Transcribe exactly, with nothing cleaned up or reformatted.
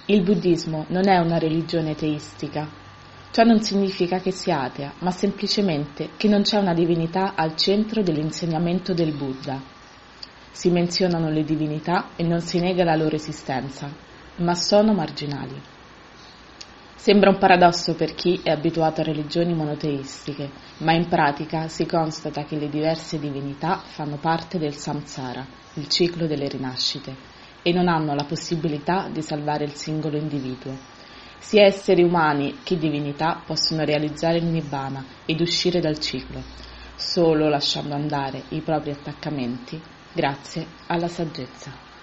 Il buddismo non è una religione teistica. Ciò non significa che sia atea, ma semplicemente che non c'è una divinità al centro dell'insegnamento del Buddha. Si menzionano le divinità e non si nega la loro esistenza, ma sono marginali. Sembra un paradosso per chi è abituato a religioni monoteistiche, ma in pratica si constata che le diverse divinità fanno parte del samsara, il ciclo delle rinascite, e non hanno la possibilità di salvare il singolo individuo. Sia esseri umani che divinità possono realizzare il nibbana ed uscire dal ciclo, solo lasciando andare i propri attaccamenti grazie alla saggezza.